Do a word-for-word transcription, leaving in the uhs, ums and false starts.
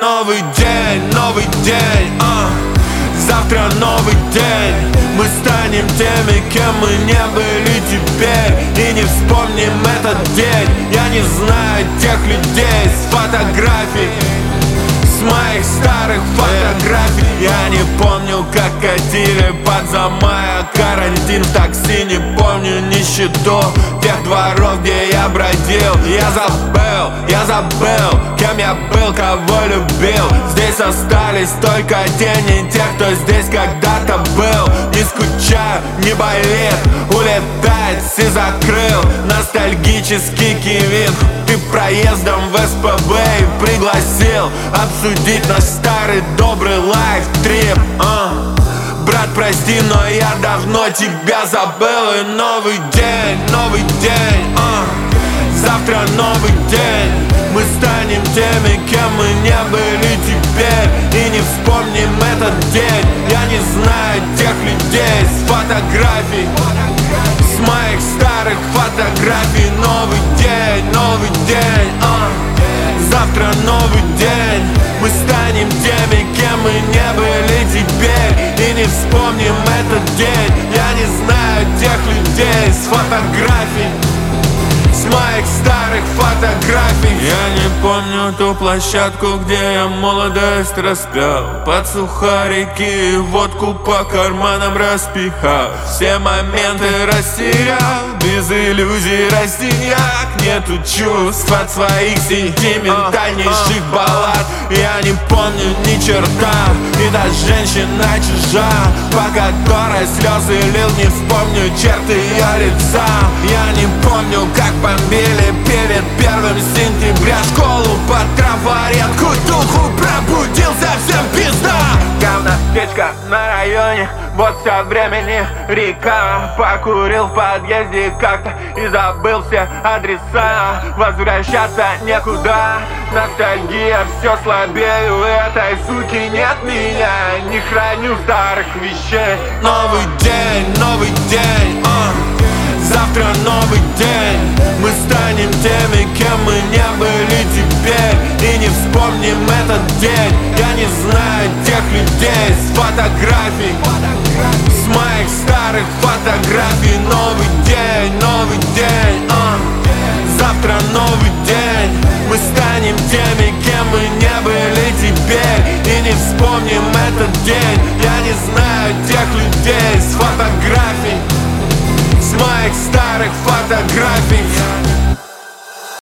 новый день, новый день, а. Завтра новый день. Мы станем теми, кем мы не были теперь, и не вспомним этот день. Я не знаю тех людей с фотографий, с моих старых фотографий. Я не помню, как катили под замая карантин в такси. Не помню нищету тех дворов, где я бродил. Я забыл, я забыл, кем я был, кого любил. Здесь остались только тени тех, кто здесь когда-то был. Не скучаю, не болит, улетает, все закрыл. Ностальгический кивин. Ты проездом в эс пэ бэ и пригласил обсудить наш старый добрый лайф-трип, а. Брат, прости, но я давно тебя забыл. И новый день, новый день, а. Завтра новый день. Мы станем теми, кем мы не были теперь, и не вспомним этот день. Я не знаю тех людей с фотографий, с моих старых фотографий. Новый день, новый день, а. Завтра новый день. Мы станем теми, кем мы не были теперь, и не вспомним этот день. Я не знаю тех людей с фотографий, с моих старых фотографий. Я не помню ту площадку, где я молодость распял, под сухарики и водку по карманам распихал. Все моменты растерял, без иллюзий растиньяк. Нету чувств от своих сентиментальнейших баллад. Я не помню ни черта, и та женщина чужа, по которой слезы лил, не вспомню черты ее лица. Я не помню, как бомбили перед первым сентября школу под трафаретку. Духу пробудился, всем пизда. Говно, печка на районе, вот все времени река. Покурил в подъезде как-то и забыл все адреса. Возвращаться некуда, ностальгия все слабее. У этой суки нет меня, не храню старых вещей. Новый день, новый день, а. Завтра новый день. Мы станем теми, кем мы не были теперь, и не вспомним этот день. Я не знаю тех людей с фотографий, с моих старых фотографий. Новый день, новый день, а. Завтра новый день. Мы станем теми, кем мы не были теперь, и не вспомним этот день. Я не знаю тех людей с фотографий, с моих старых фотографий.